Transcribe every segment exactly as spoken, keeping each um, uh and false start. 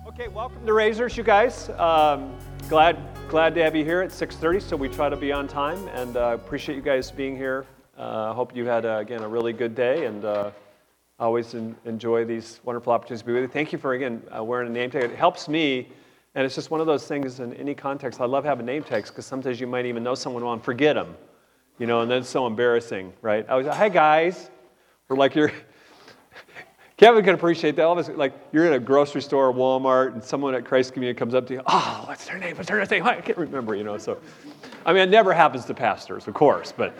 Okay, welcome to Razors, you guys. Um, glad glad to have you here at six thirty, so we try to be on time, and uh, appreciate you guys being here. I uh, hope you had, uh, again, a really good day, and uh, always in, enjoy these wonderful opportunities to be with you. Thank you for, again, uh, wearing a name tag. It helps me, and it's just one of those things in any context. I love having name tags, because sometimes you might even know someone well and forget them, you know, and then it's so embarrassing, right? I was like, hi, guys. Or like you're... Kevin can appreciate that. All of us, like you're in a grocery store, or Walmart, and someone at Christ Community comes up to you. Oh, what's their name? What's their name? I can't remember. You know. So, I mean, it never happens to pastors, of course, but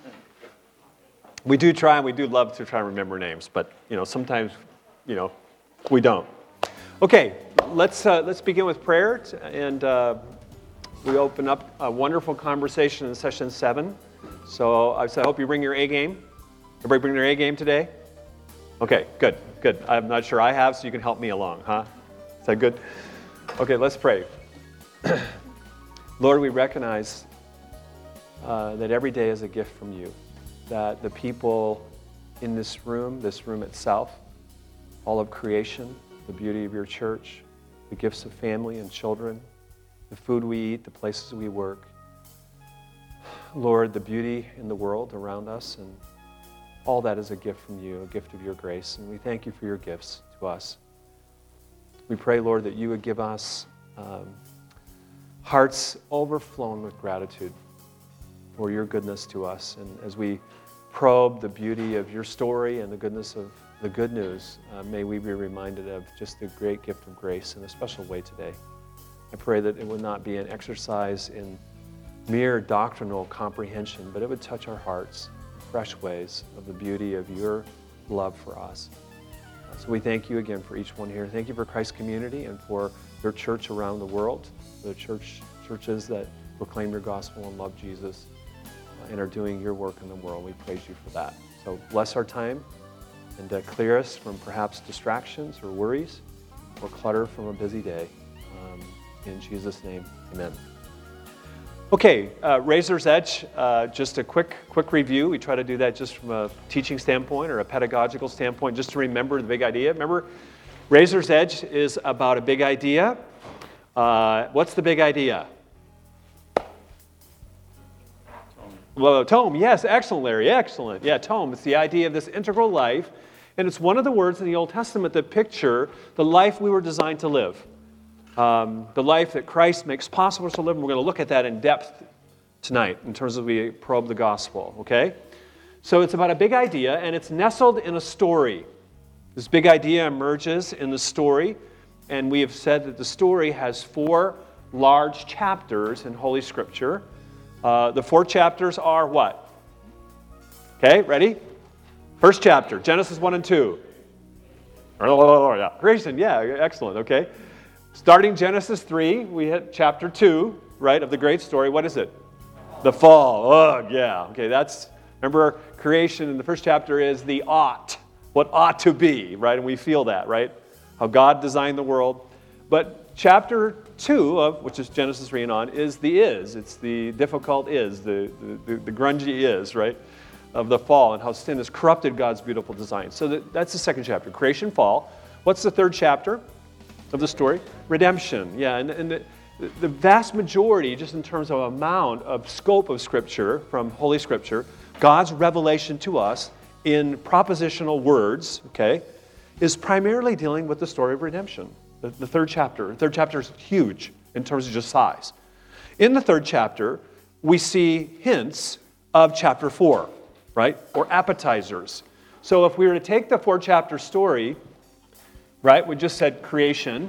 we do try, and we do love to try and remember names. But you know, sometimes, you know, we don't. Okay, let's uh, let's begin with prayer, and uh, we open up a wonderful conversation in session seven. So I said, I hope you bring your A game. Everybody bring their A game today. Okay, good, good. I'm not sure I have, so you can help me along, huh? Is that good? Okay, let's pray. Lord, we recognize uh, that every day is a gift from you, that the people in this room, this room itself, all of creation, the beauty of your church, the gifts of family and children, the food we eat, the places we work, Lord, the beauty in the world around us, and all that is a gift from you, a gift of your grace, and we thank you for your gifts to us. We pray, Lord, that you would give us um, hearts overflowing with gratitude for your goodness to us. And as we probe the beauty of your story and the goodness of the good news, uh, may we be reminded of just the great gift of grace in a special way today. I pray that it would not be an exercise in mere doctrinal comprehension, but it would touch our hearts fresh ways of the beauty of your love for us. So we thank you again for each one here. Thank you for Christ Community and for your church around the world, the church churches that proclaim your gospel and love Jesus uh, and are doing your work in the world. We praise you for that. So bless our time and uh, clear us from perhaps distractions or worries or clutter from a busy day. Um, in Jesus' name, amen. Okay, uh, Razor's Edge, uh, just a quick quick review. We try to do that just from a teaching standpoint or a pedagogical standpoint, just to remember the big idea. Remember, Razor's Edge is about a big idea. Uh, what's the big idea? Tome. Well, tome, yes, excellent, Larry, excellent. Yeah, tome, it's the idea of this integral life, and it's one of the words in the Old Testament that picture the life we were designed to live. Um, the life that Christ makes possible to live, and we're going to look at that in depth tonight in terms of we probe the gospel, okay? So it's about a big idea, and it's nestled in a story. This big idea emerges in the story, and we have said that the story has four large chapters in Holy Scripture. Uh, the four chapters are what? Okay, ready? First chapter, Genesis one and two. Yeah. Creation, yeah, excellent, okay. Starting Genesis three, we hit chapter two, right, of the great story. What is it? The fall. Oh, yeah. Okay, that's, remember, creation in the first chapter is the ought, what ought to be, right? And we feel that, right? How God designed the world. But chapter two, of which is Genesis three and on, is the is. It's the difficult is, the, the, the grungy is, right, of the fall and how sin has corrupted God's beautiful design. So that, that's the second chapter, creation, fall. What's the third chapter of the story? Redemption. Yeah, and, and the, the vast majority, just in terms of amount of scope of Scripture, from Holy Scripture, God's revelation to us in propositional words, okay, is primarily dealing with the story of redemption. The, the third chapter. The third chapter is huge in terms of just size. In the third chapter, we see hints of chapter four, right, or appetizers. So if we were to take the four-chapter story, right, we just said creation.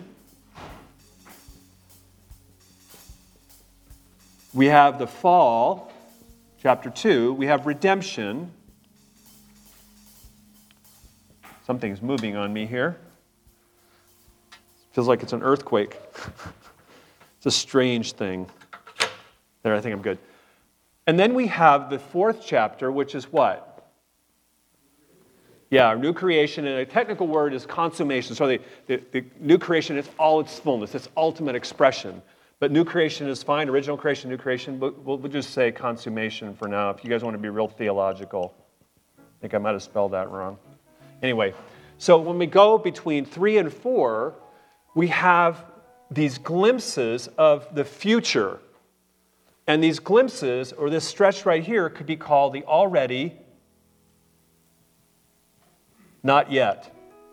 We have the fall, chapter two. We have redemption. Something's moving on me here. Feels like it's an earthquake. It's a strange thing. There, I think I'm good. And then we have the fourth chapter, which is what? Yeah, our new creation, and a technical word is consummation. So the, the, the new creation is all its fullness, its ultimate expression. But new creation is fine, original creation, new creation, but we'll, we'll just say consummation for now. If you guys want to be real theological, I think I might have spelled that wrong. Anyway, so when we go between three and four, we have these glimpses of the future. And these glimpses, or this stretch right here, could be called the already, not yet.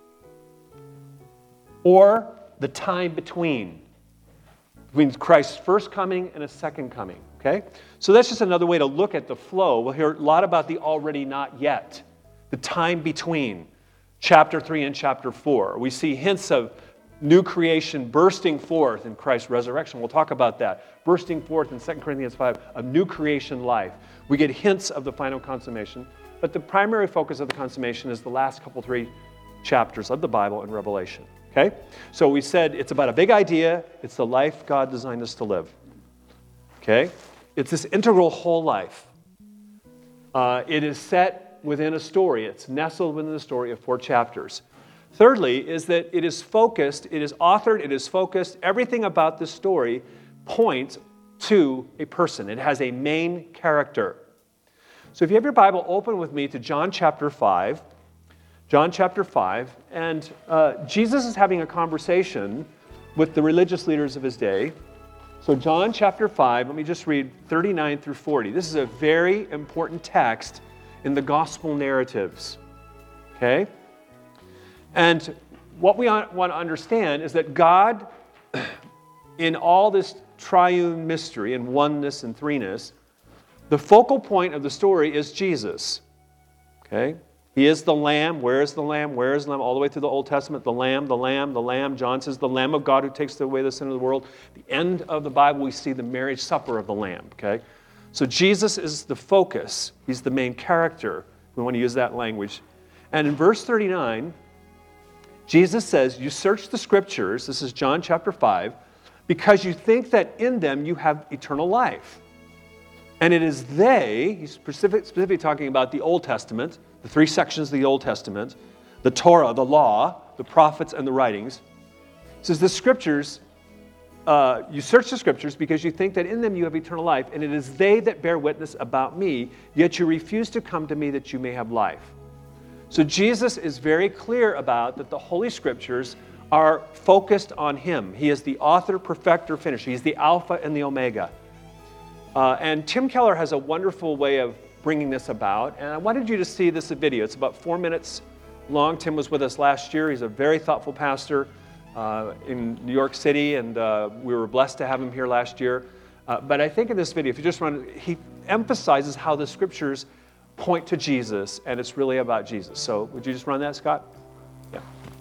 Or the time between. Between Christ's first coming and his second coming. Okay? So that's just another way to look at the flow. We'll hear a lot about the already not yet. The time between chapter three and chapter four. We see hints of new creation bursting forth in Christ's resurrection. We'll talk about that. Bursting forth in Second Corinthians five, of new creation life. We get hints of the final consummation. But the primary focus of the consummation is the last couple, three chapters of the Bible in Revelation. Okay? So we said it's about a big idea. It's the life God designed us to live. Okay? It's this integral whole life. Uh, it is set within a story. It's nestled within the story of four chapters. Thirdly, is that it is focused, it is authored, it is focused. Everything about this story points to a person. It has a main character. So if you have your Bible, open with me to John chapter five. John chapter five. And uh, Jesus is having a conversation with the religious leaders of his day. So John chapter five, let me just read thirty-nine through forty. This is a very important text in the gospel narratives. Okay? And what we want to understand is that God, in all this triune mystery and oneness and threeness, the focal point of the story is Jesus. Okay? He is the Lamb. Where is the Lamb? Where is the Lamb? All the way through the Old Testament, the Lamb, the Lamb, the Lamb. John says the Lamb of God who takes away the sin of the world. At the end of the Bible, we see the marriage supper of the Lamb. Okay? So Jesus is the focus. He's the main character. We want to use that language. And in verse thirty-nine, Jesus says, you search the Scriptures, this is John chapter five, because you think that in them you have eternal life. And it is they, he's specific, specifically talking about the Old Testament, the three sections of the Old Testament, the Torah, the law, the prophets, and the writings. It says the Scriptures, uh, you search the Scriptures because you think that in them you have eternal life, and it is they that bear witness about me, yet you refuse to come to me that you may have life. So Jesus is very clear about that the Holy Scriptures are focused on him. He is the author, perfecter, finisher. He's the Alpha and the Omega. Uh, and Tim Keller has a wonderful way of bringing this about. And I wanted you to see this video. It's about four minutes long. Tim was with us last year. He's a very thoughtful pastor uh, in New York City, and uh, we were blessed to have him here last year. Uh, but I think in this video, if you just run, he emphasizes how the Scriptures point to Jesus, and it's really about Jesus. So would you just run that, Scott? Yeah.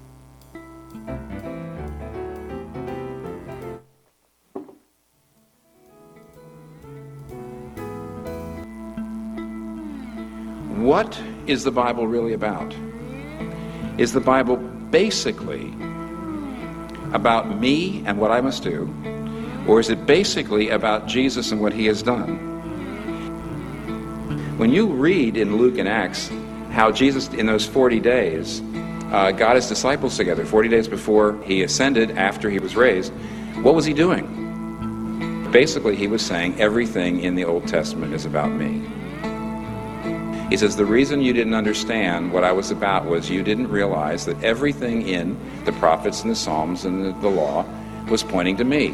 What is the Bible really about? Is the Bible basically about me and what I must do, or is it basically about Jesus and what he has done? When you read in Luke and Acts how Jesus, in those forty days, uh, got his disciples together, forty days before he ascended, after he was raised, what was he doing? Basically, he was saying everything in the Old Testament is about me. He says, the reason you didn't understand what I was about was you didn't realize that everything in the prophets and the Psalms and the, the law was pointing to me.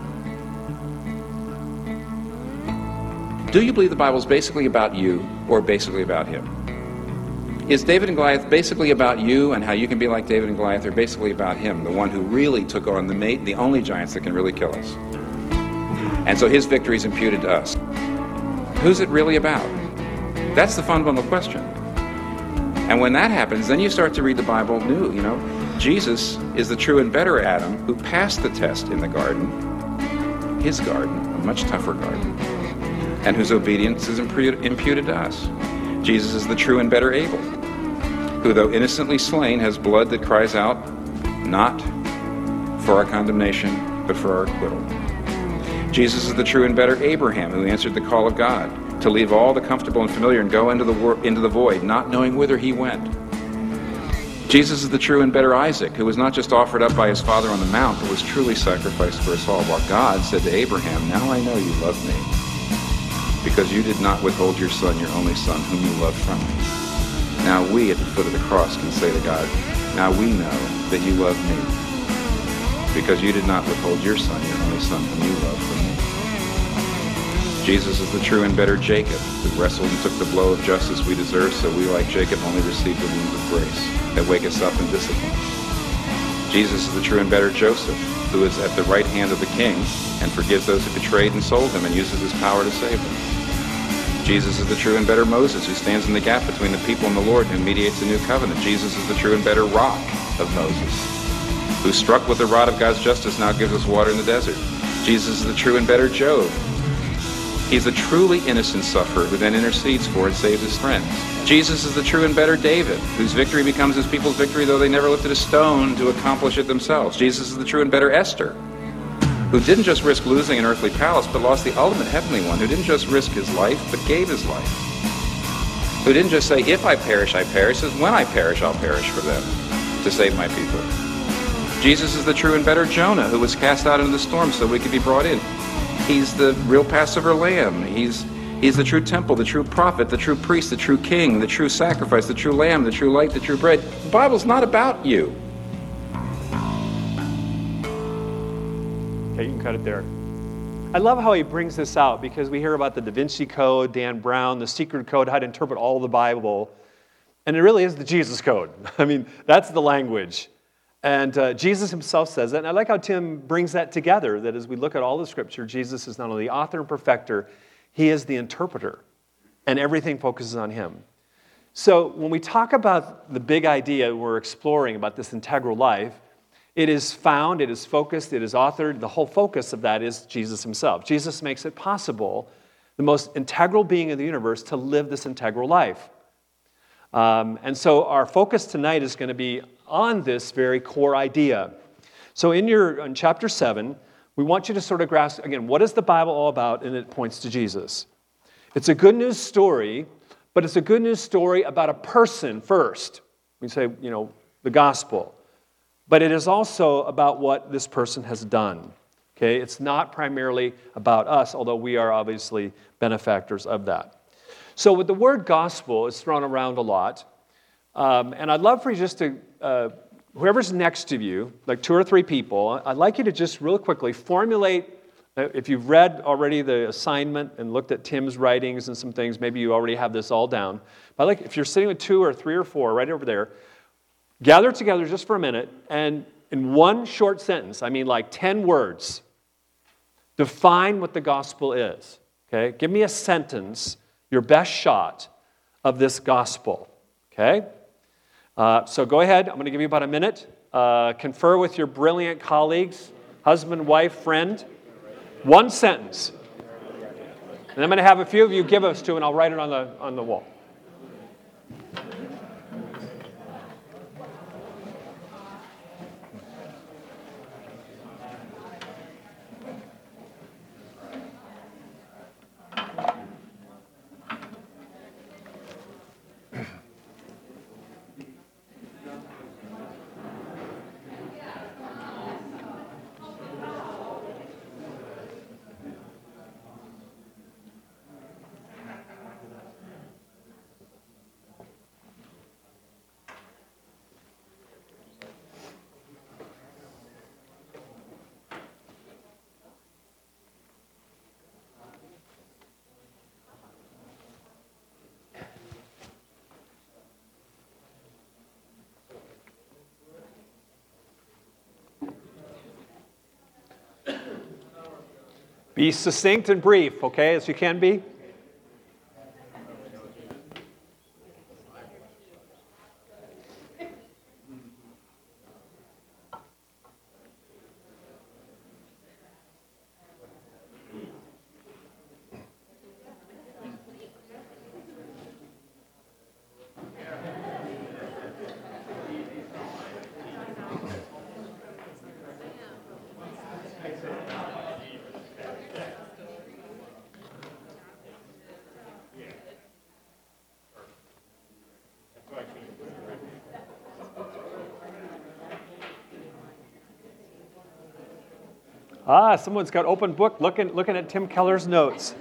Do you believe the Bible is basically about you or basically about him? Is David and Goliath basically about you and how you can be like David and Goliath, or basically about him, the one who really took on the mate, the only giants that can really kill us? And so his victory is imputed to us. Who's it really about? That's the fundamental question. And when that happens, then you start to read the Bible new, you know. Jesus is the true and better Adam who passed the test in the garden, his garden, a much tougher garden, and whose obedience is imputed to us. Jesus is the true and better Abel, who, though innocently slain, has blood that cries out, not for our condemnation, but for our acquittal. Jesus is the true and better Abraham, who answered the call of God to leave all the comfortable and familiar and go into the wor- into the void, not knowing whither he went. Jesus is the true and better Isaac, who was not just offered up by his father on the mount, but was truly sacrificed for us all, while God said to Abraham, now I know you love me, because you did not withhold your son, your only son, whom you loved from me. Now we, at the foot of the cross, can say to God, now we know that you love me. because you did not withhold your son, your only son whom you loved from me. Jesus is the true and better Jacob, who wrestled and took the blow of justice we deserve, so we, like Jacob, only receive the wounds of grace that wake us up in discipline. Jesus is the true and better Joseph, who is at the right hand of the king and forgives those who betrayed and sold him and uses his power to save them. Jesus is the true and better Moses, who stands in the gap between the people and the Lord and who mediates a new covenant. Jesus is the true and better rock of Moses, who struck with the rod of God's justice now gives us water in the desert. Jesus is the true and better Job. He's a truly innocent sufferer who then intercedes for and saves his friends. Jesus is the true and better David, whose victory becomes his people's victory, though they never lifted a stone to accomplish it themselves. Jesus is the true and better Esther, who didn't just risk losing an earthly palace, but lost the ultimate heavenly one, who didn't just risk his life, but gave his life. Who didn't just say, if I perish, I perish, says, when I perish, I'll perish for them, to save my people. Jesus is the true and better Jonah, who was cast out into the storm so we could be brought in. He's the real Passover lamb. He's, he's the true temple, the true prophet, the true priest, the true king, the true sacrifice, the true lamb, the true light, the true bread. The Bible's not about you. Okay, you can cut it there. I love how he brings this out because we hear about the Da Vinci Code, Dan Brown, the secret code, how to interpret all the Bible. And it really is the Jesus Code. I mean, that's the language. And uh, Jesus himself says that. And I like how Tim brings that together, that as we look at all the Scripture, Jesus is not only the author and perfecter, he is the interpreter. And everything focuses on him. So when we talk about the big idea we're exploring about this integral life, it is found, it is focused, it is authored. The whole focus of that is Jesus himself. Jesus makes it possible, the most integral being in the universe, to live this integral life. Um, and so our focus tonight is going to be on this very core idea. So in your in chapter seven, we want you to sort of grasp, again, what is the Bible all about? And it points to Jesus. It's a good news story, but it's a good news story about a person first. We say, you know, the gospel. But it is also about what this person has done. Okay? It's not primarily about us, although we are obviously benefactors of that. So with the word gospel, it's thrown around a lot. Um, and I'd love for you just to, uh, whoever's next to you, like two or three people, I'd like you to just real quickly formulate, uh, if you've read already the assignment and looked at Tim's writings and some things, maybe you already have this all down. But like if you're sitting with two or three or four right over there, gather together just for a minute and in one short sentence, I mean like ten words, define what the gospel is. Okay? Give me a sentence, your best shot of this gospel. Okay? Uh, so go ahead. I'm going to give you about a minute. Uh, confer with your brilliant colleagues, husband, wife, friend. One sentence. And I'm going to have a few of you give us to, and I'll write it on the on the wall. Be succinct and brief, okay, as you can be. Ah, someone's got open book looking looking at Tim Keller's notes.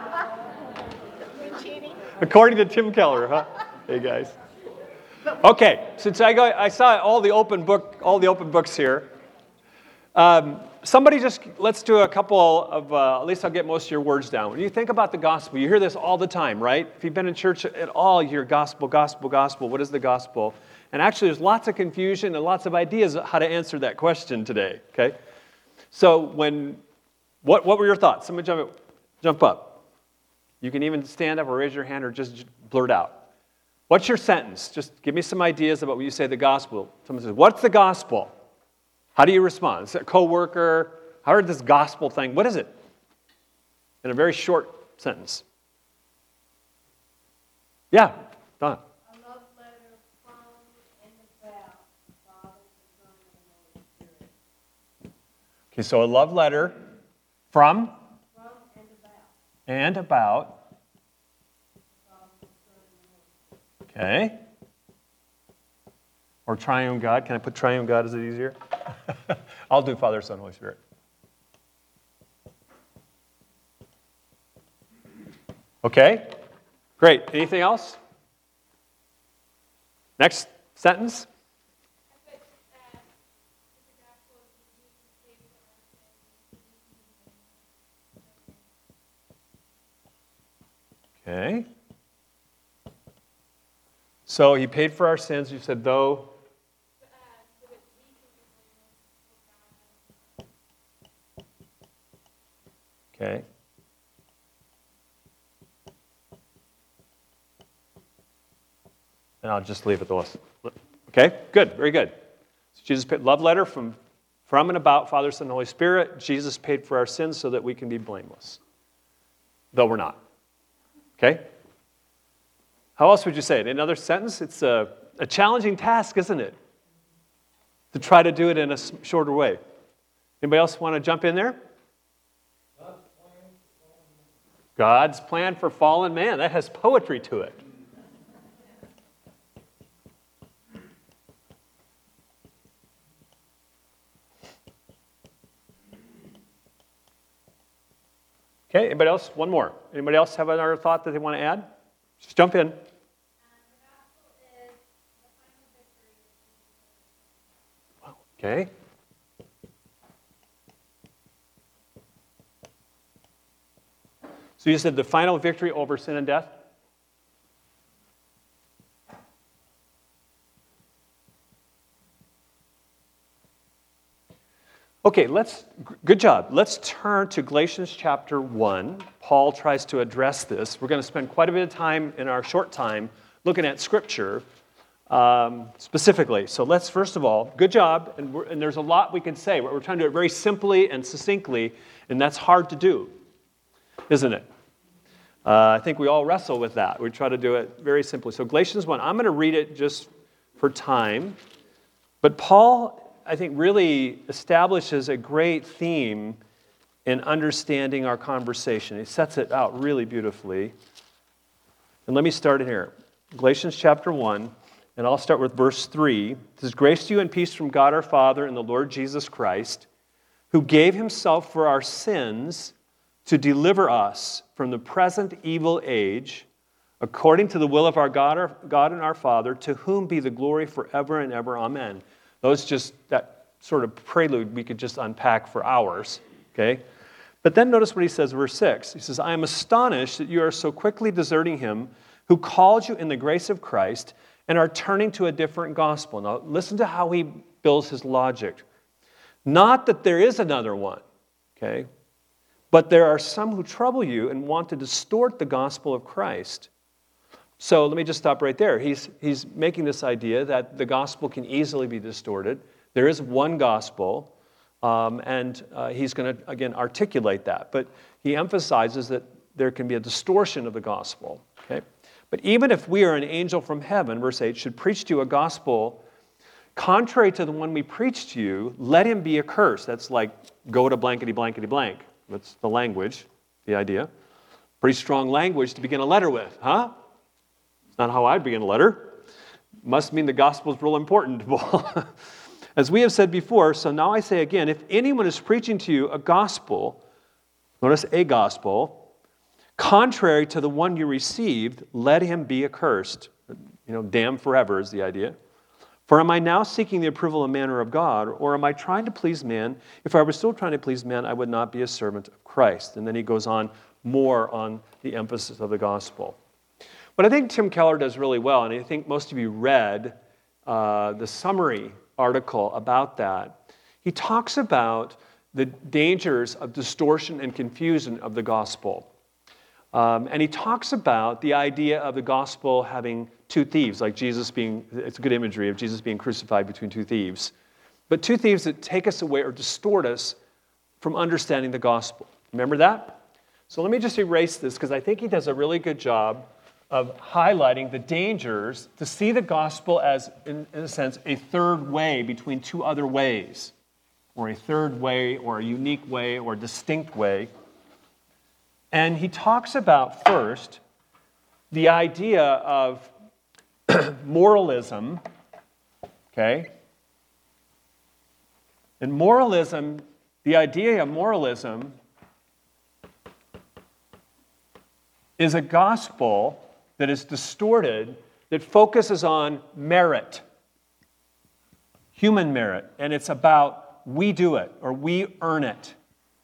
According to Tim Keller, huh? Hey guys. Okay, since I got I saw all the open book all the open books here. Um, somebody just, let's do a couple of, uh, at least I'll get most of your words down. When you think about the gospel, you hear this all the time, right? If you've been in church at all, you hear gospel, gospel, gospel. What is the gospel? And actually, there's lots of confusion and lots of ideas how to answer that question today, okay? So when, what, what were your thoughts? Someone jump, jump up. You can even stand up or raise your hand or just blurt out. What's your sentence? Just give me some ideas about what you say the gospel. Someone says, what's the gospel? How do you respond? Is it a coworker? I heard this gospel thing. What is it? In a very short sentence. Yeah, Don. A love letter from and about the Father, the Son, and the Holy Spirit. Okay, so a love letter from From and about and about. the Father, the Son, and the Holy Spirit. Okay. Or triune God. Can I put triune God? Is it easier? I'll do Father, Son, Holy Spirit. Okay. Great. Anything else? Next sentence. Okay. So he paid for our sins. You said, though. Okay. And I'll just leave it the list. Okay, good, very good. So Jesus paid love letter from, from and about Father, Son, and Holy Spirit. Jesus paid for our sins so that we can be blameless, though we're not. Okay? How else would you say it? In another sentence, it's a, a challenging task, isn't it? To try to do it in a shorter way. Anybody else want to jump in there? God's plan for fallen man. That has poetry to it. Okay, anybody else? One more. Anybody else have another thought that they want to add? Just jump in. Okay. So you said the final victory over sin and death? Okay, let's, good job. Let's turn to Galatians chapter one. Paul tries to address this. We're going to spend quite a bit of time in our short time looking at Scripture um, specifically. So let's, first of all, good job. And, we're, and there's a lot we can say. We're trying to do it very simply and succinctly, and that's hard to do, isn't it? Uh, I think we all wrestle with that. We try to do it very simply. So Galatians one, I'm going to read it just for time. But Paul, I think, really establishes a great theme in understanding our conversation. He sets it out really beautifully. And let me start in here. Galatians chapter one, and I'll start with verse three. It says, "Grace to you and peace from God our Father and the Lord Jesus Christ, who gave himself for our sins to deliver us from the present evil age, according to the will of our God, our God and our Father, to whom be the glory forever and ever. Amen." Those just, that sort of prelude we could just unpack for hours, okay? But then notice what he says, verse six. He says, "I am astonished that you are so quickly deserting him who called you in the grace of Christ and are turning to a different gospel." Now, listen to how he builds his logic. "Not that there is another one, okay? But there are some who trouble you and want to distort the gospel of Christ." So let me just stop right there. He's, he's making this idea that the gospel can easily be distorted. There is one gospel, um, and uh, he's going to, again, articulate that. But he emphasizes that there can be a distortion of the gospel. Okay? But even if we are an angel from heaven, verse eight, should preach to you a gospel contrary to the one we preach to you, let him be accursed. That's like, go to blankety blankety blank. That's the language, the idea. Pretty strong language to begin a letter with, huh? It's not how I'd begin a letter. Must mean the gospel is real important. As we have said before, so now I say again, if anyone is preaching to you a gospel, notice a gospel, contrary to the one you received, let him be accursed. You know, damned forever is the idea. For For am I now seeking the approval of man or of God, or am I trying to please man? If I were still trying to please man, I would not be a servant of Christ. And then he goes on more on the emphasis of the gospel. What I think Tim Keller does really well, and I think most of you read uh, the summary article about that, he talks about the dangers of distortion and confusion of the gospel. Um, and he talks about the idea of the gospel having two thieves, like Jesus being, it's a good imagery of Jesus being crucified between two thieves. But two thieves that take us away or distort us from understanding the gospel. Remember that? So let me just erase this because I think he does a really good job of highlighting the dangers to see the gospel as, in, in a sense, a third way between two other ways, or a third way, or a unique way, or a distinct way. And he talks about, first, the idea of moralism, okay? And moralism, the idea of moralism is a gospel that is distorted, that focuses on merit, human merit, and it's about we do it, or we earn it.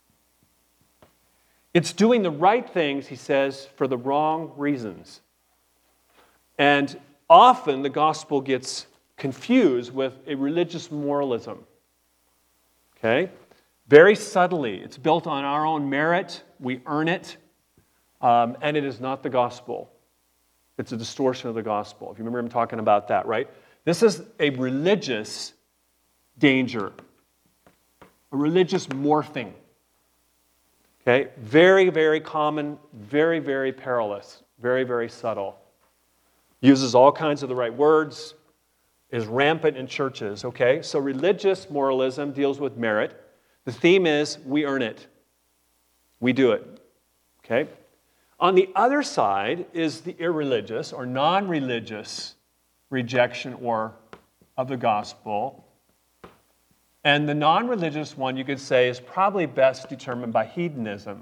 It's doing the right things, he says, for the wrong reasons. And often the gospel gets confused with a religious moralism. Okay? Very subtly. It's built on our own merit. We earn it. Um, and it is not the gospel. It's a distortion of the gospel. If you remember him talking about that, right? This is a religious danger. A religious morphing. Okay, very, very common, very, very perilous, very, very subtle. Uses all kinds of the right words, is rampant in churches, okay? So religious moralism deals with merit. The theme is we earn it. We do it, okay? On the other side is the irreligious or non-religious rejection or of the gospel. And the non-religious one, you could say, is probably best determined by hedonism.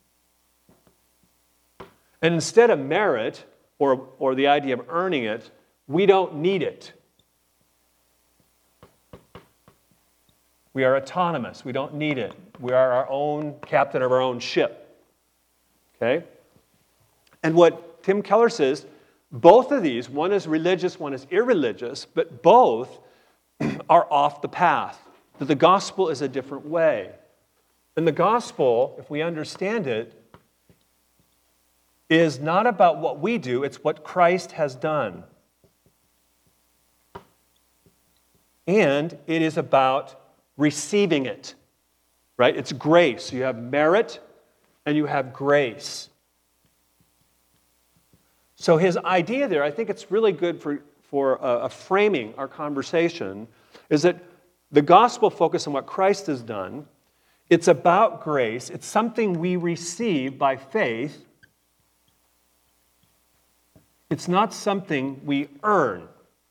And instead of merit, or, or the idea of earning it, we don't need it. We are autonomous. We don't need it. We are our own captain of our own ship. Okay? And what Tim Keller says, both of these, one is religious, one is irreligious, but both are off the path. That the gospel is a different way. And the gospel, if we understand it, is not about what we do, it's what Christ has done. And it is about receiving it, right? It's grace. You have merit and you have grace. So his idea there, I think it's really good for, for uh, framing our conversation, is that the gospel focuses on what Christ has done. It's about grace. It's something we receive by faith. It's not something we earn.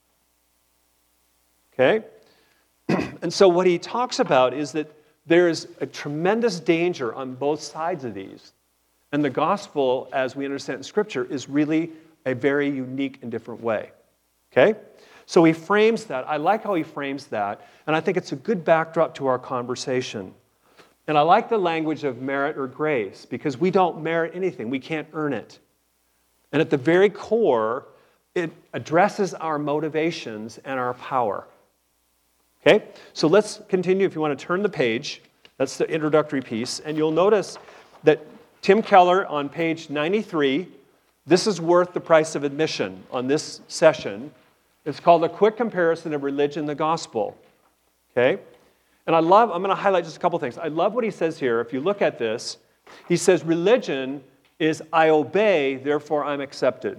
Okay? And so what he talks about is that there is a tremendous danger on both sides of these. And the gospel, as we understand it in Scripture, is really a very unique and different way. Okay? So he frames that. I like how he frames that, and I think it's a good backdrop to our conversation. And I like the language of merit or grace, because we don't merit anything. We can't earn it. And at the very core, it addresses our motivations and our power. Okay? So let's continue. If you want to turn the page, that's the introductory piece, and you'll notice that Tim Keller on page ninety-three, this is worth the price of admission on this session. It's called A Quick Comparison of Religion and the Gospel. Okay? And I love, I'm going to highlight just a couple things. I love what he says here. If you look at this, he says religion is I obey, therefore I'm accepted.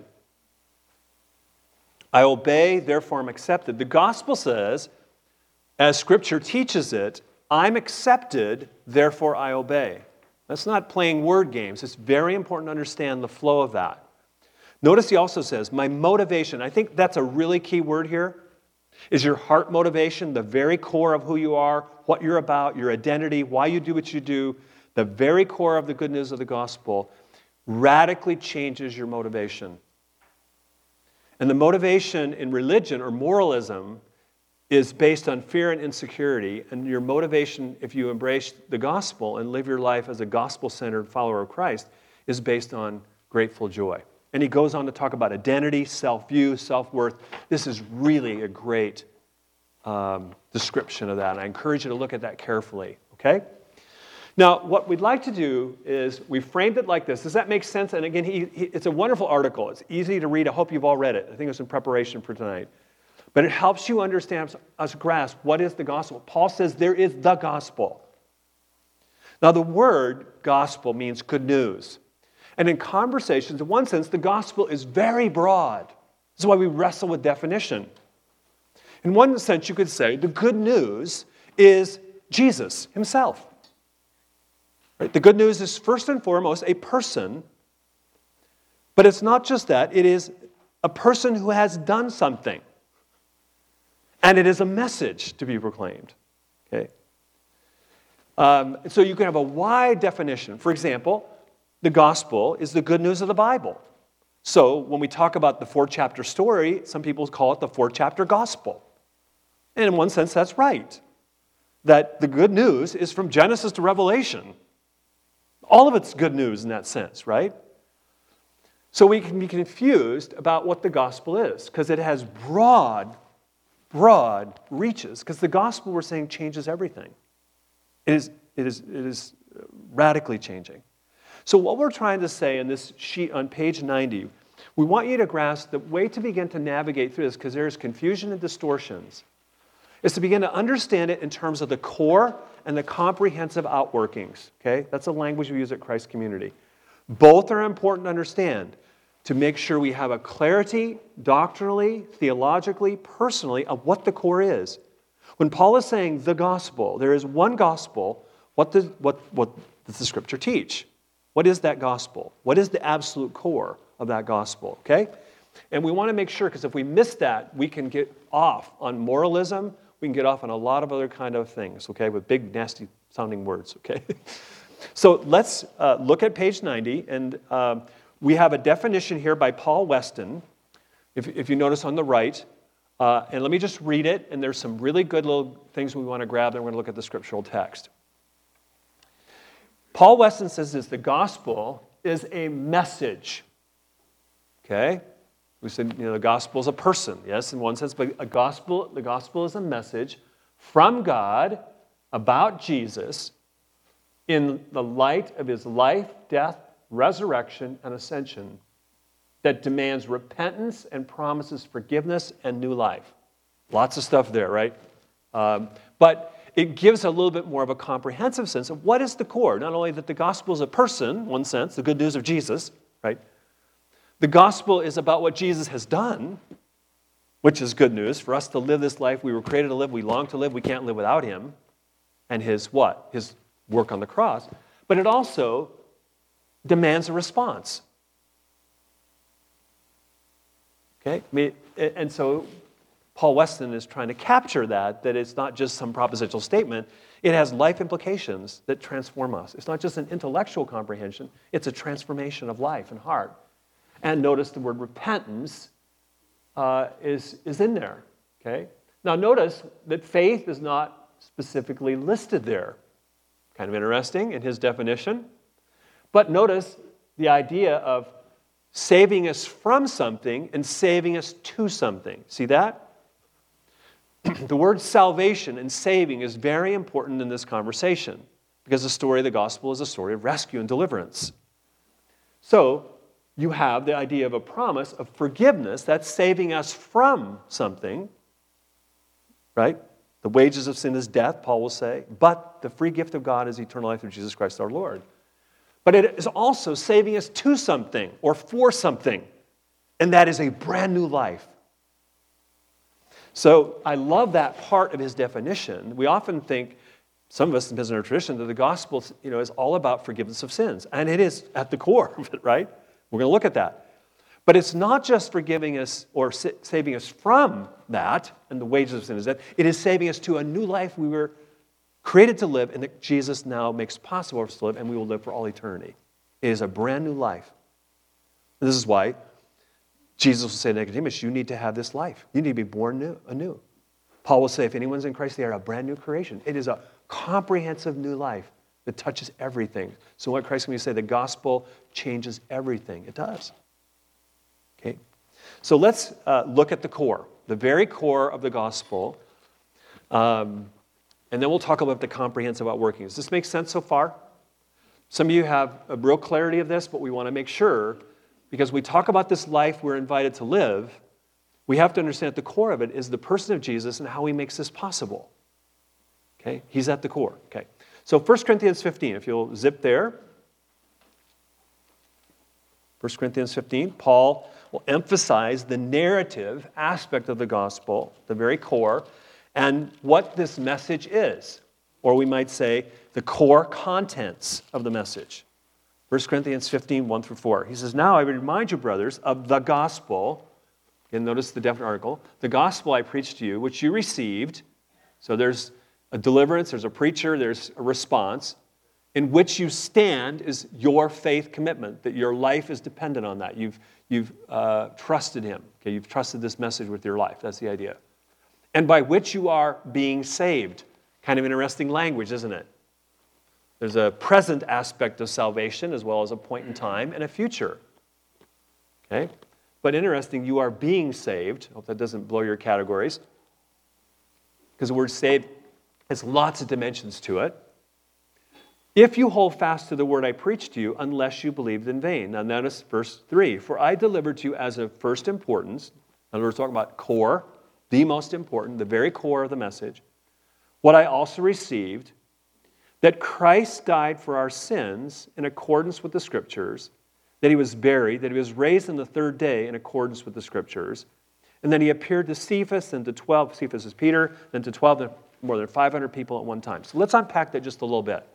I obey, therefore I'm accepted. The gospel says, as Scripture teaches it, I'm accepted, therefore I obey. That's not playing word games. It's very important to understand the flow of that. Notice he also says, my motivation, I think that's a really key word here, is your heart motivation, the very core of who you are, what you're about, your identity, why you do what you do, the very core of the good news of the gospel, radically changes your motivation. And the motivation in religion or moralism is based on fear and insecurity, and your motivation, if you embrace the gospel and live your life as a gospel-centered follower of Christ, is based on grateful joy. And he goes on to talk about identity, self-view, self-worth. This is really a great um, description of that, and I encourage you to look at that carefully, okay? Now, what we'd like to do is we framed it like this. Does that make sense? And again, he, he, it's a wonderful article. It's easy to read. I hope you've all read it. I think it was in preparation for tonight. But it helps you understand, us grasp what is the gospel. Paul says there is the gospel. Now, the word gospel means good news. And in conversations, in one sense, the gospel is very broad. This is why we wrestle with definition. In one sense, you could say the good news is Jesus himself. Right? The good news is first and foremost a person, but it's not just that. It is a person who has done something. And it is a message to be proclaimed. Okay? Um, so you can have a wide definition. For example, the gospel is the good news of the Bible. So when we talk about the four-chapter story, some people call it the four-chapter gospel. And in one sense, that's right. That the good news is from Genesis to Revelation. All of it's good news in that sense, right? So we can be confused about what the gospel is, because it has broad, broad reaches. Because the gospel, we're saying, changes everything. It is, it is, it is radically changing. So what we're trying to say in this sheet on page ninety, we want you to grasp the way to begin to navigate through this, because there's confusion and distortions, is to begin to understand it in terms of the core and the comprehensive outworkings. Okay? That's a language we use at Christ Community. Both are important to understand to make sure we have a clarity, doctrinally, theologically, personally, of what the core is. When Paul is saying the gospel, there is one gospel, what does, what, what does the Scripture teach? What is that gospel? What is the absolute core of that gospel? Okay? And we want to make sure, because if we miss that, we can get off on moralism. We can get off on a lot of other kind of things, okay, with big, nasty sounding words, okay? So let's uh, look at page ninety, and um, we have a definition here by Paul Weston, if, if you notice on the right. Uh, and let me just read it, and there's some really good little things we want to grab, then we're going to look at the scriptural text. Paul Weston says this: the gospel is a message. Okay? We said, you know, the gospel is a person, yes, in one sense, but a gospel, the gospel is a message from God about Jesus in the light of his life, death, resurrection, and ascension that demands repentance and promises forgiveness and new life. Lots of stuff there, right? Um, but it gives a little bit more of a comprehensive sense of what is the core. Not only that the gospel is a person, one sense, the good news of Jesus, right? The gospel is about what Jesus has done, which is good news. For us to live this life we were created to live, we long to live, we can't live without him. And his what? His work on the cross. But it also demands a response. Okay? I mean, and so Paul Weston is trying to capture that, that it's not just some propositional statement. It has life implications that transform us. It's not just an intellectual comprehension. It's a transformation of life and heart. And notice the word repentance uh, is, is in there. Okay? Now notice that faith is not specifically listed there. Kind of interesting in his definition. But notice the idea of saving us from something and saving us to something. See that? The word salvation and saving is very important in this conversation, because the story of the gospel is a story of rescue and deliverance. So you have the idea of a promise of forgiveness, that's saving us from something, right? The wages of sin is death, Paul will say, but the free gift of God is eternal life through Jesus Christ our Lord. But it is also saving us to something or for something, and that is a brand new life. So I love that part of his definition. We often think, some of us in our tradition, that the gospel, you know, is all about forgiveness of sins, and it is at the core of it, right? We're going to look at that. But it's not just forgiving us or saving us from that, and the wages of sin is death. It is saving us to a new life we were created to live, and that Jesus now makes possible for us to live, and we will live for all eternity. It is a brand new life. And this is why Jesus will say to Nicodemus, you need to have this life. You need to be born new, anew. Paul will say, if anyone's in Christ, they are a brand new creation. It is a comprehensive new life that touches everything. So what Christ, when you say the gospel changes everything, it does. Okay? So let's uh, look at the core, the very core of the gospel. Um, and then we'll talk about the comprehensive outworking. Does this make sense so far? Some of you have a real clarity of this, but we want to make sure, because we talk about this life we're invited to live, we have to understand at the core of it is the person of Jesus and how he makes this possible. Okay? He's at the core. Okay. So First Corinthians fifteen, if you'll zip there. First Corinthians fifteen, Paul will emphasize the narrative aspect of the gospel, the very core, and what this message is. Or we might say the core contents of the message. First Corinthians fifteen, one through four. He says, now I would remind you, brothers, of the gospel. Again, notice the definite article. The gospel I preached to you, which you received. So there's a deliverance, there's a preacher, there's a response. In which you stand is your faith commitment, that your life is dependent on that. You've, you've uh, trusted him. Okay, you've trusted this message with your life. That's the idea. And by which you are being saved. Kind of interesting language, isn't it? There's a present aspect of salvation as well as a point in time and a future. Okay? But interesting, you are being saved. Hope that doesn't blow your categories. Because the word saved has lots of dimensions to it. If you hold fast to the word I preached to you, unless you believed in vain. Now notice verse three. For I delivered to you as of first importance. In other words, talking about core, the most important, the very core of the message. What I also received, that Christ died for our sins in accordance with the Scriptures, that he was buried, that he was raised on the third day in accordance with the Scriptures, and then he appeared to Cephas, and to twelve, Cephas is Peter, then to twelve, more than five hundred people at one time. So let's unpack that just a little bit.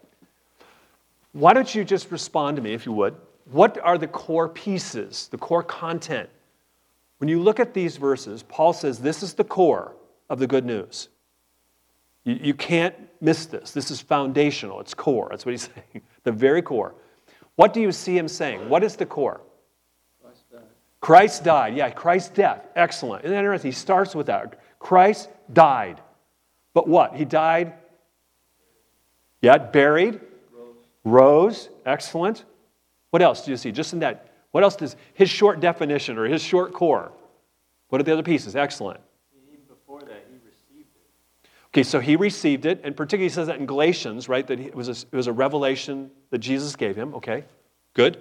Why don't you just respond to me, if you would? What are the core pieces, the core content? When you look at these verses, Paul says this is the core of the good news. You, you can't miss this. This is foundational. It's core. That's what he's saying. The very core. What do you see him saying? What is the core? Christ died. Christ died. Yeah, Christ's death. Excellent. Isn't that interesting? He starts with that. Christ died. But what? He died, yeah, buried, Rose. rose. Excellent. What else do you see? Just in that, what else does his short definition or his short core? What are the other pieces? Excellent. Even before that, he received it. Okay, so he received it, and particularly he says that in Galatians, right, that it was a, it was a revelation that Jesus gave him. Okay, good.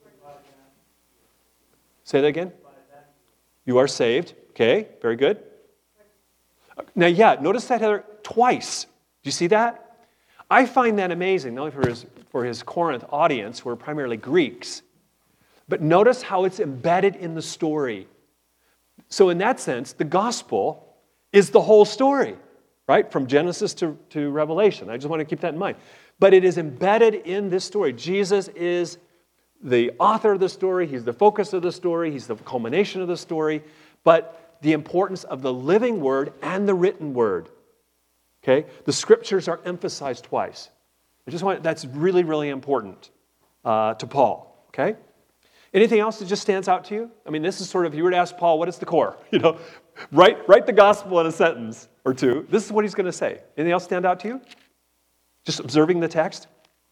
Say that again. You are saved. Okay, very good. Now, yeah, notice that Heather, twice. Do you see that? I find that amazing, not only for his, for his Corinth audience, who are primarily Greeks, but notice how it's embedded in the story. So in that sense, the gospel is the whole story, right? From Genesis to, to Revelation. I just want to keep that in mind. But it is embedded in this story. Jesus is the author of the story. He's the focus of the story. He's the culmination of the story. But the importance of the living word and the written word. Okay? The scriptures are emphasized twice. I just want, that's really, really important uh, to Paul. Okay? Anything else that just stands out to you? I mean, this is sort of, if you were to ask Paul, what is the core? You know, write, write the gospel in a sentence or two. This is what he's going to say. Anything else stand out to you? Just observing the text?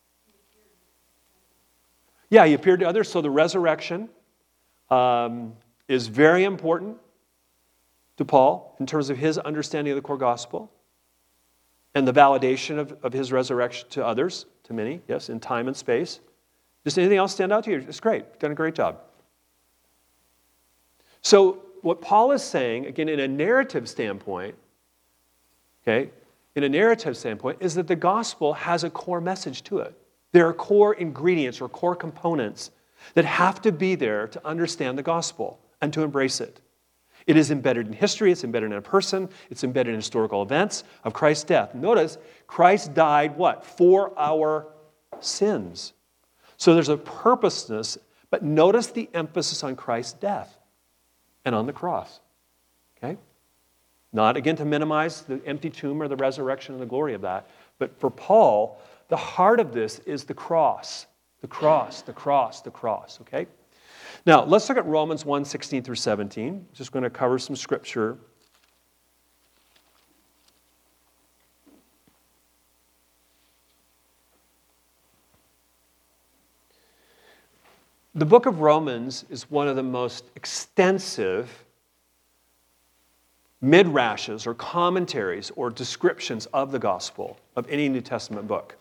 Yeah, he appeared to others. So the resurrection um, is very important to Paul in terms of his understanding of the core gospel and the validation of, of his resurrection to others, to many, yes, in time and space. Does anything else stand out to you? It's great. You've done a great job. So what Paul is saying, again, in a narrative standpoint, okay, in a narrative standpoint, is that the gospel has a core message to it. There are core ingredients or core components that have to be there to understand the gospel and to embrace it. It is embedded in history, it's embedded in a person, it's embedded in historical events of Christ's death. Notice, Christ died what? For our sins. So there's a purposeness, but notice the emphasis on Christ's death and on the cross. Okay? Not, again, to minimize the empty tomb or the resurrection and the glory of that, but for Paul, the heart of this is the cross. The cross, the cross, the cross, okay? Now, let's look at Romans one, sixteen through seventeen. Just going to cover some scripture. The book of Romans is one of the most extensive midrashes or commentaries or descriptions of the gospel of any New Testament book.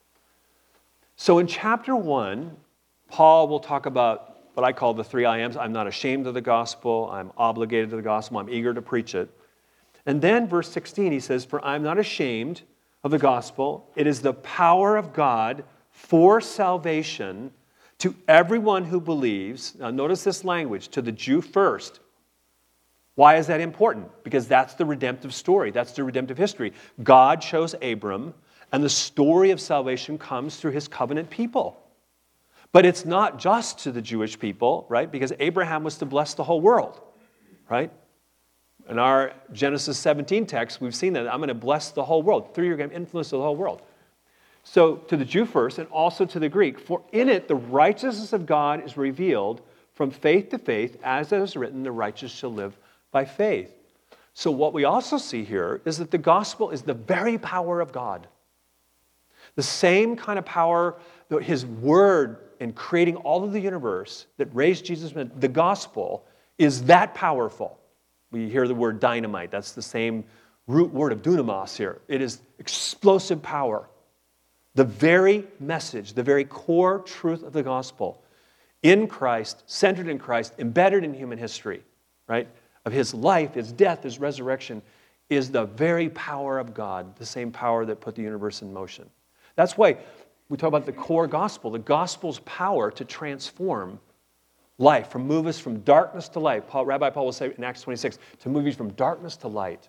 So in chapter one, Paul will talk about what I call the three I ams. I'm not ashamed of the gospel. I'm obligated to the gospel. I'm eager to preach it. And then verse sixteen, he says, for I'm not ashamed of the gospel. It is the power of God for salvation to everyone who believes. Now notice this language, to the Jew first. Why is that important? Because that's the redemptive story. That's the redemptive history. God chose Abram, and the story of salvation comes through his covenant people. But it's not just to the Jewish people, right? Because Abraham was to bless the whole world, right? In our Genesis seventeen text, we've seen that I'm going to bless the whole world. Through your influence of the whole world. So to the Jew first, and also to the Greek. For in it the righteousness of God is revealed from faith to faith, as it is written, the righteous shall live by faith. So what we also see here is that the gospel is the very power of God. The same kind of power, his word in creating all of the universe that raised Jesus, the gospel is that powerful. We hear the word dynamite. That's the same root word of dunamos here. It is explosive power. The very message, the very core truth of the gospel in Christ, centered in Christ, embedded in human history, right? Of his life, his death, his resurrection, is the very power of God, the same power that put the universe in motion. That's why we talk about the core gospel, the gospel's power to transform life, to move us from darkness to light. Paul, Rabbi Paul will say in Acts twenty-six, to move you from darkness to light.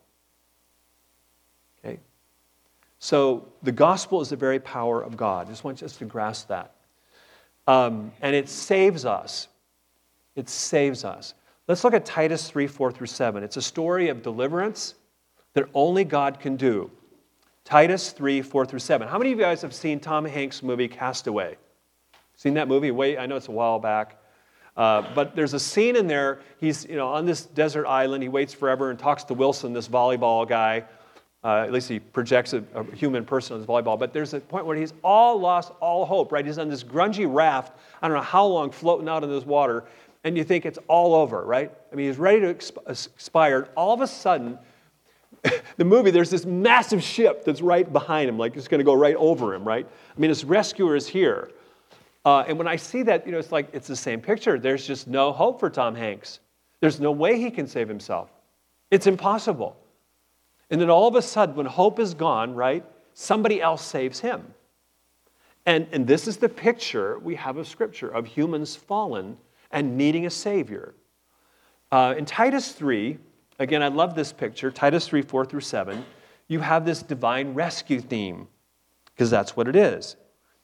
Okay? So the gospel is the very power of God. I just want us to grasp that. Um, and it saves us. It saves us. Let's look at Titus three, four through seven. It's a story of deliverance that only God can do. Titus three, four through seven. How many of you guys have seen Tom Hanks' movie Castaway? Seen that movie? Wait, I know it's a while back. Uh, but there's a scene in there, he's you know on this desert island, he waits forever and talks to Wilson, this volleyball guy. Uh, at least he projects a, a human person on this volleyball. But there's a point where he's all lost all hope, right? He's on this grungy raft, I don't know how long, floating out in this water, and you think it's all over, right? I mean, he's ready to exp- expire. All of a sudden, the movie, there's this massive ship that's right behind him, like it's going to go right over him, right? I mean, his rescuer is here. Uh, and when I see that, you know, it's like it's the same picture. There's just no hope for Tom Hanks. There's no way he can save himself. It's impossible. And then all of a sudden, when hope is gone, right, somebody else saves him. And, and this is the picture we have of Scripture, of humans fallen and needing a Savior. Uh, in Titus three, again, I love this picture, Titus three, four through seven, you have this divine rescue theme, because that's what it is.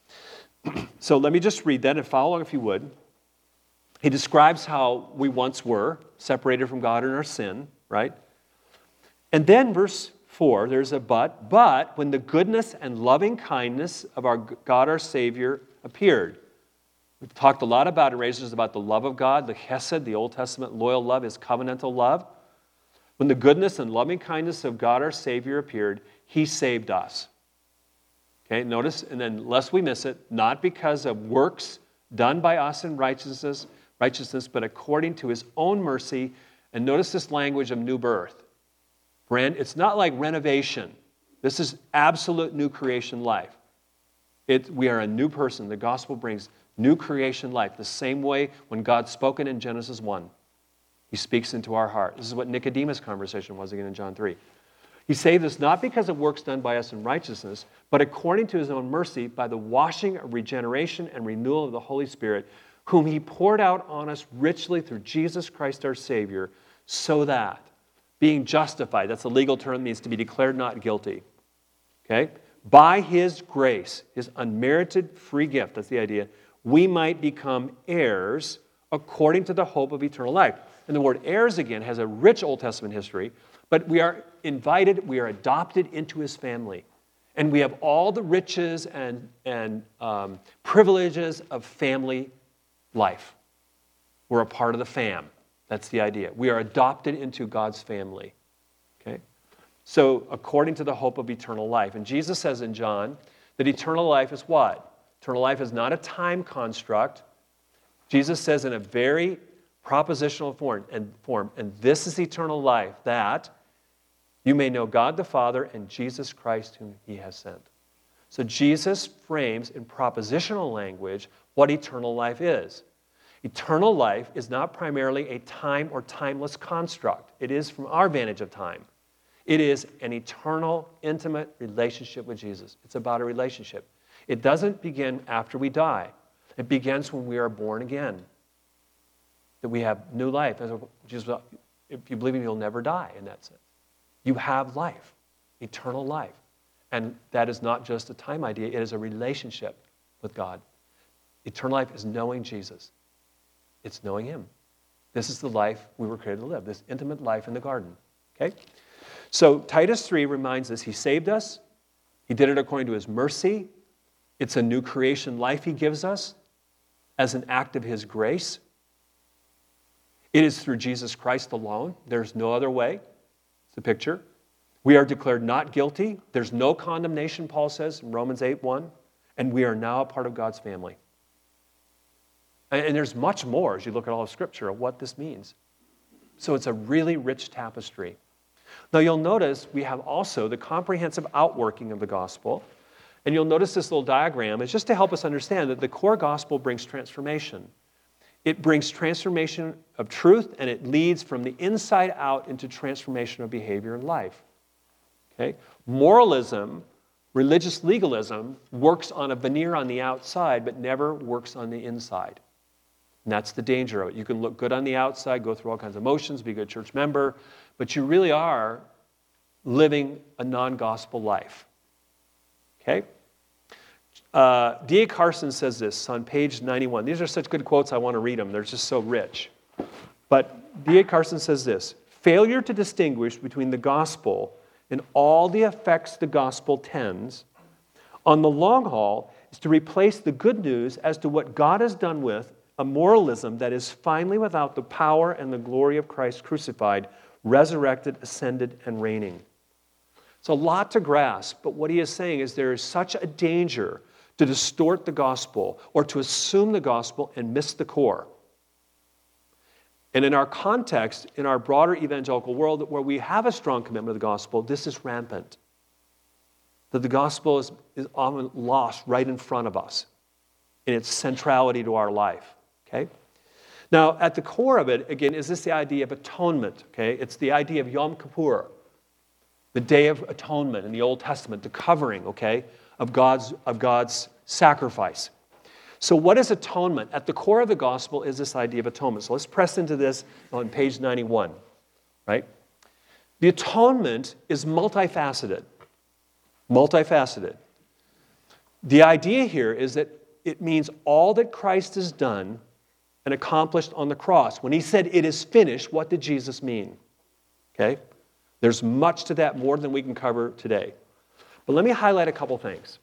So let me just read that and follow along if you would. He describes how we once were, separated from God in our sin, right? And then verse four, there's a but. But when the goodness and loving kindness of our God our Savior appeared. We've talked a lot about it, Razors, about the love of God, the chesed, the Old Testament loyal love, his covenantal love. When the goodness and loving kindness of God our Savior appeared, he saved us. Okay, notice, and then lest we miss it, not because of works done by us in righteousness, righteousness, but according to his own mercy. And notice this language of new birth. Brand, it's not like renovation. This is absolute new creation life. It, we are a new person. The gospel brings new creation life. The same way when God spoke it in Genesis one. He speaks into our heart. This is what Nicodemus' conversation was again in John three. He saved us not because of works done by us in righteousness, but according to his own mercy by the washing of regeneration and renewal of the Holy Spirit, whom he poured out on us richly through Jesus Christ our Savior, so that, being justified, that's a legal term, means to be declared not guilty, okay? By his grace, his unmerited free gift, that's the idea, we might become heirs according to the hope of eternal life. And the word heirs, again, has a rich Old Testament history, but we are invited, we are adopted into his family. And we have all the riches and, and um, privileges of family life. We're a part of the fam. That's the idea. We are adopted into God's family. Okay? So, according to the hope of eternal life. And Jesus says in John that eternal life is what? Eternal life is not a time construct. Jesus says in a very propositional form, and form, and this is eternal life, that you may know God the Father and Jesus Christ whom he has sent. So Jesus frames in propositional language what eternal life is. Eternal life is not primarily a time or timeless construct. It is from our vantage of time. It is an eternal, intimate relationship with Jesus. It's about a relationship. It doesn't begin after we die. It begins when we are born again. That we have new life. As Jesus, if you believe in him, you'll never die in that sense. You have life, eternal life. And that is not just a time idea, it is a relationship with God. Eternal life is knowing Jesus. It's knowing him. This is the life we were created to live, this intimate life in the garden. Okay? So Titus three reminds us he saved us. He did it according to his mercy. It's a new creation life he gives us as an act of his grace. It is through Jesus Christ alone. There's no other way. It's the picture. We are declared not guilty. There's no condemnation, Paul says in Romans eight one. And we are now a part of God's family. And there's much more as you look at all of Scripture of what this means. So it's a really rich tapestry. Now you'll notice we have also the comprehensive outworking of the gospel. And you'll notice this little diagram is just to help us understand that the core gospel brings transformation. It brings transformation of truth, and it leads from the inside out into transformation of behavior and life. Okay? Moralism, religious legalism, works on a veneer on the outside, but never works on the inside. And that's the danger of it. You can look good on the outside, go through all kinds of motions, be a good church member, but you really are living a non-gospel life. Okay? Uh, D A Carson says this on page ninety-one. These are such good quotes, I want to read them. They're just so rich. But D A Carson says this: failure to distinguish between the gospel and all the effects the gospel tends, on the long haul, is to replace the good news as to what God has done with a moralism that is finally without the power and the glory of Christ crucified, resurrected, ascended, and reigning. It's a lot to grasp, but what he is saying is there is such a danger to distort the gospel or to assume the gospel and miss the core. And in our context, in our broader evangelical world where we have a strong commitment to the gospel, this is rampant. That the gospel is, is often lost right in front of us in its centrality to our life. Okay? Now, at the core of it, again, is this the idea of atonement. Okay? It's the idea of Yom Kippur, the Day of Atonement in the Old Testament, the covering, okay, of God's, of God's sacrifice. So what is atonement? At the core of the gospel is this idea of atonement. So let's press into this on page ninety-one, right? The atonement is multifaceted. Multifaceted. The idea here is that it means all that Christ has done and accomplished on the cross. When he said, "It is finished," what did Jesus mean? Okay? There's much to that, more than we can cover today. But let me highlight a couple things.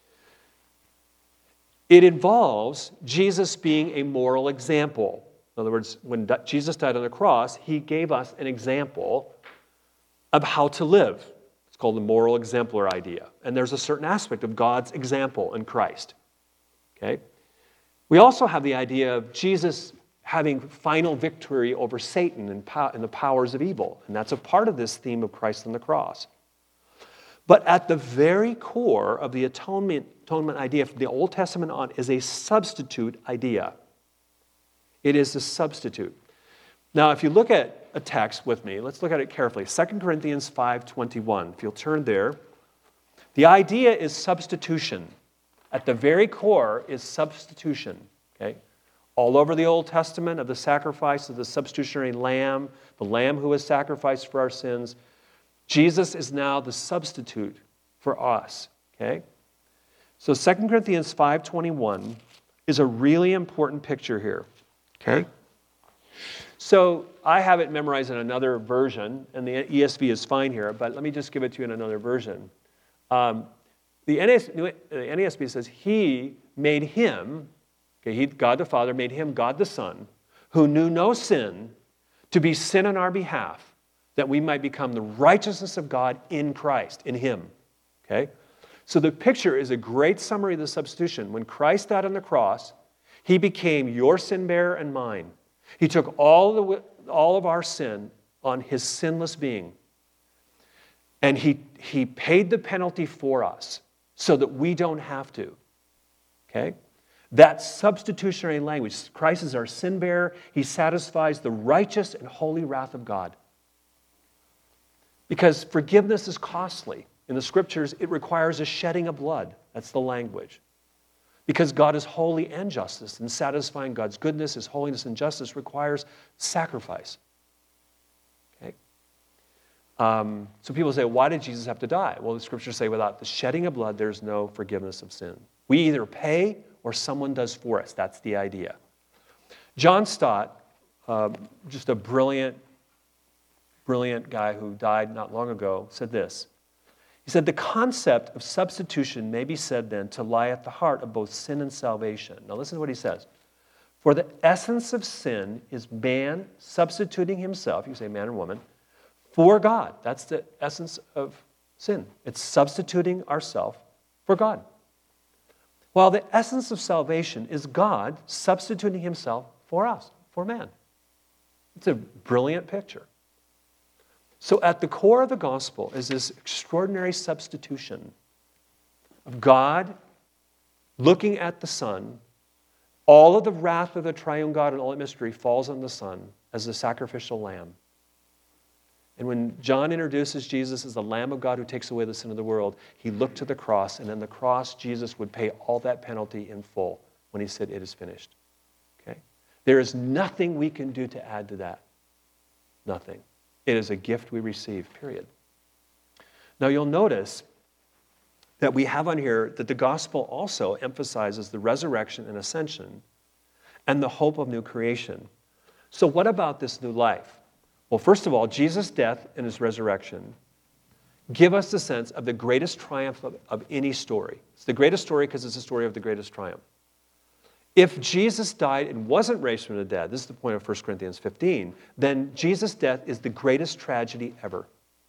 It involves Jesus being a moral example. In other words, when Jesus died on the cross, he gave us an example of how to live. It's called the moral exemplar idea. And there's a certain aspect of God's example in Christ. Okay? We also have the idea of Jesus having final victory over Satan and, pow- and the powers of evil. And that's a part of this theme of Christ on the cross. But at the very core of the atonement, atonement idea from the Old Testament on is a substitute idea. It is a substitute. Now, if you look at a text with me, let's look at it carefully. Second Corinthians five twenty-one. If you'll turn there. The idea is substitution. At the very core is substitution. Okay? All over the Old Testament of the sacrifice of the substitutionary lamb, the lamb who was sacrificed for our sins, Jesus is now the substitute for us. Okay? So Second Corinthians five twenty-one is a really important picture here. Okay? So I have it memorized in another version, and the E S V is fine here, but let me just give it to you in another version. Um, the, N S, the N A S B says, he made him, okay, he, God the Father made him God the Son, who knew no sin, to be sin on our behalf, that we might become the righteousness of God in Christ, in him. Okay? So the picture is a great summary of the substitution. When Christ died on the cross, He became your sin bearer and mine. He took all, the, all of our sin on his sinless being. And he, he paid the penalty for us so that we don't have to. Okay? That substitutionary language. Christ is our sin bearer. He satisfies the righteous and holy wrath of God. Because forgiveness is costly. In the scriptures, it requires a shedding of blood. That's the language. Because God is holy and justice, and satisfying God's goodness, his holiness and justice requires sacrifice. Okay? Um, so people say, why did Jesus have to die? Well, the scriptures say without the shedding of blood, there's no forgiveness of sin. We either pay or someone does for us. That's the idea. John Stott, uh, just a brilliant, brilliant guy who died not long ago, said this. He said, the concept of substitution may be said then to lie at the heart of both sin and salvation. Now listen to what he says. For the essence of sin is man substituting himself, you say man or woman, for God. That's the essence of sin. It's substituting ourselves for God. While the essence of salvation is God substituting himself for us, for man. It's a brilliant picture. So at the core of the gospel is this extraordinary substitution of God looking at the Son. All of the wrath of the triune God and all its mystery falls on the Son as the sacrificial lamb. And when John introduces Jesus as the Lamb of God who takes away the sin of the world, he looked to the cross, and on the cross, Jesus would pay all that penalty in full when he said, it is finished. Okay? There is nothing we can do to add to that. Nothing. It is a gift we receive, period. Now you'll notice that we have on here that the gospel also emphasizes the resurrection and ascension and the hope of new creation. So what about this new life? Well, first of all, Jesus' death and his resurrection give us the sense of the greatest triumph of, of any story. It's the greatest story because it's the story of the greatest triumph. If Jesus died and wasn't raised from the dead, this is the point of First Corinthians fifteen, then Jesus' death is the greatest tragedy ever.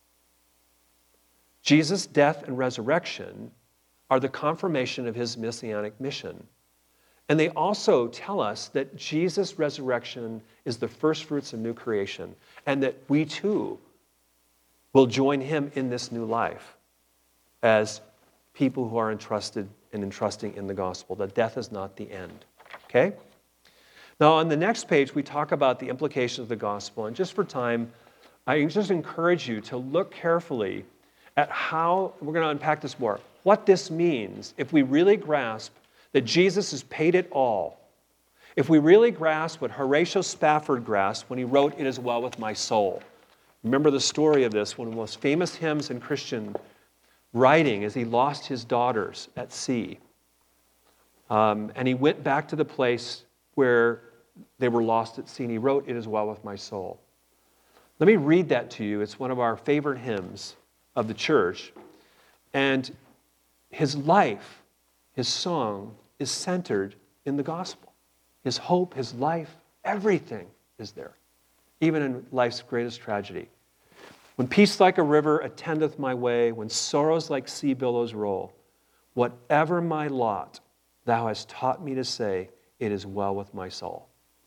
Jesus' death and resurrection are the confirmation of his messianic mission. And they also tell us that Jesus' resurrection is the first fruits of new creation, and that we too will join him in this new life as people who are entrusted and entrusting in the gospel, that death is not the end. Okay? Now, on the next page, we talk about the implications of the gospel, and just for time, I just encourage you to look carefully at how, we're going to unpack this more, what this means if we really grasp that Jesus has paid it all. If we really grasp what Horatio Spafford grasped when he wrote, It Is Well With My Soul. Remember the story of this, one of the most famous hymns in Christian writing as he lost his daughters at sea. Um, and he went back to the place where they were lost at sea, and he wrote, It Is Well With My Soul. Let me read that to you. It's one of our favorite hymns of the church. And his life, his song, is centered in the gospel. His hope, his life, everything is there, even in life's greatest tragedy. When peace like a river attendeth my way, when sorrows like sea billows roll, whatever my lot, thou hast taught me to say, it is well with my soul.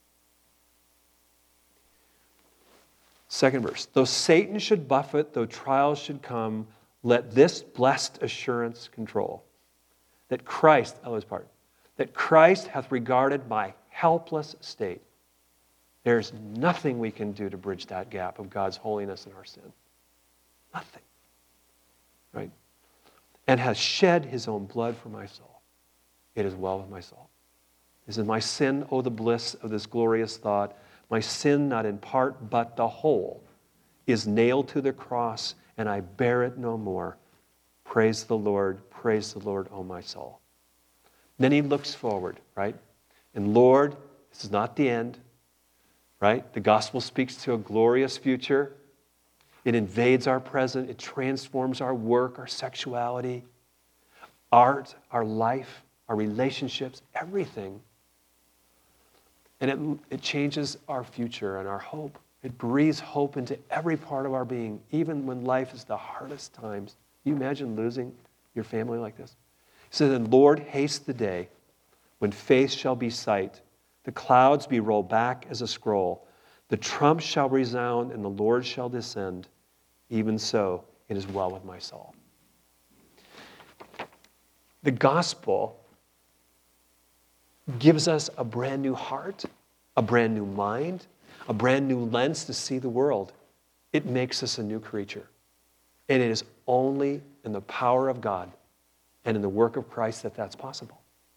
Second verse, though Satan should buffet, though trials should come, let this blessed assurance control, that Christ, I was part, that Christ hath regarded my helpless state. There's nothing we can do to bridge that gap of God's holiness and our sin. Nothing. Right? And has shed his own blood for my soul. It is well with my soul. This is my sin, oh the bliss of this glorious thought. My sin, not in part, but the whole, is nailed to the cross, and I bear it no more. Praise the Lord, praise the Lord, oh my soul. Then he looks forward, right? And Lord, this is not the end, right? The gospel speaks to a glorious future. It invades our present. It transforms our work, our sexuality, art, our life, our relationships, everything. And it, it changes our future and our hope. It breathes hope into every part of our being, even when life is the hardest times. Can you imagine losing your family like this? He says, and Lord, haste the day when faith shall be sight the clouds be rolled back as a scroll. The trump shall resound, and the Lord shall descend. Even so, it is well with my soul. The gospel gives us a brand new heart, a brand new mind, a brand new lens to see the world. It makes us a new creature. And it is only in the power of God and in the work of Christ that that's possible.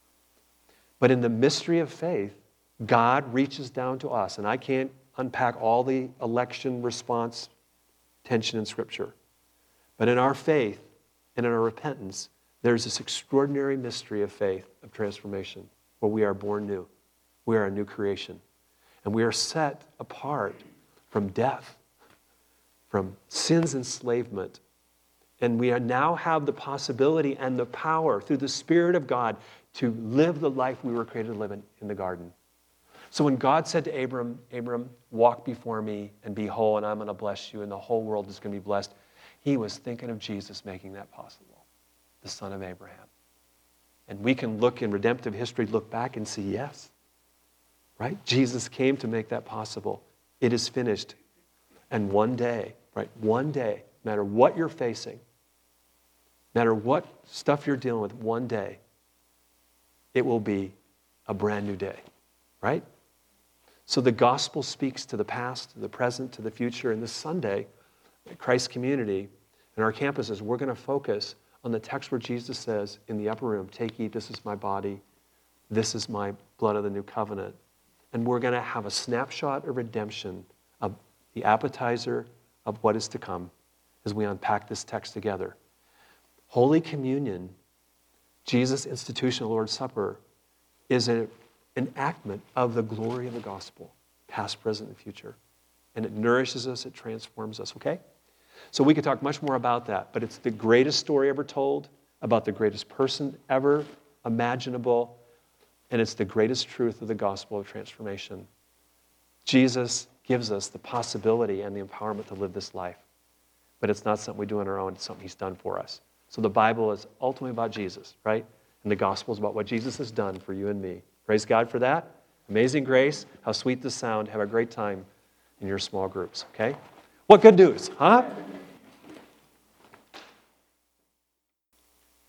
But in the mystery of faith, God reaches down to us. And I can't unpack all the election response tension in Scripture. But in our faith and in our repentance, there's this extraordinary mystery of faith, of transformation, where we are born new. We are a new creation. And we are set apart from death, from sin's enslavement. And we are now have the possibility and the power through the Spirit of God to live the life we were created to live in, in the garden. So when God said to Abram, Abram, walk before me and be whole, and I'm going to bless you, and the whole world is going to be blessed, he was thinking of Jesus making that possible, the son of Abraham. And we can look in redemptive history, look back and see, yes, right? Jesus came to make that possible. It is finished. And one day, right, one day, no matter what you're facing, no matter what stuff you're dealing with, one day, it will be a brand new day, right? So the gospel speaks to the past, to the present, to the future. And this Sunday, at Christ Community, in our campuses, we're going to focus on the text where Jesus says in the upper room, take, eat, this is my body, this is my blood of the new covenant. And we're going to have a snapshot of redemption, of the appetizer of what is to come as we unpack this text together. Holy Communion, Jesus' institution of the Lord's Supper, is an enactment of the glory of the gospel, past, present, and future. And it nourishes us, it transforms us, okay? So we could talk much more about that, but it's the greatest story ever told about the greatest person ever imaginable, and it's the greatest truth of the gospel of transformation. Jesus gives us the possibility and the empowerment to live this life, but it's not something we do on our own, it's something he's done for us. So the Bible is ultimately about Jesus, right? And the gospel is about what Jesus has done for you and me. Praise God for that. Amazing grace. How sweet the sound. Have a great time in your small groups, okay? What good news, huh?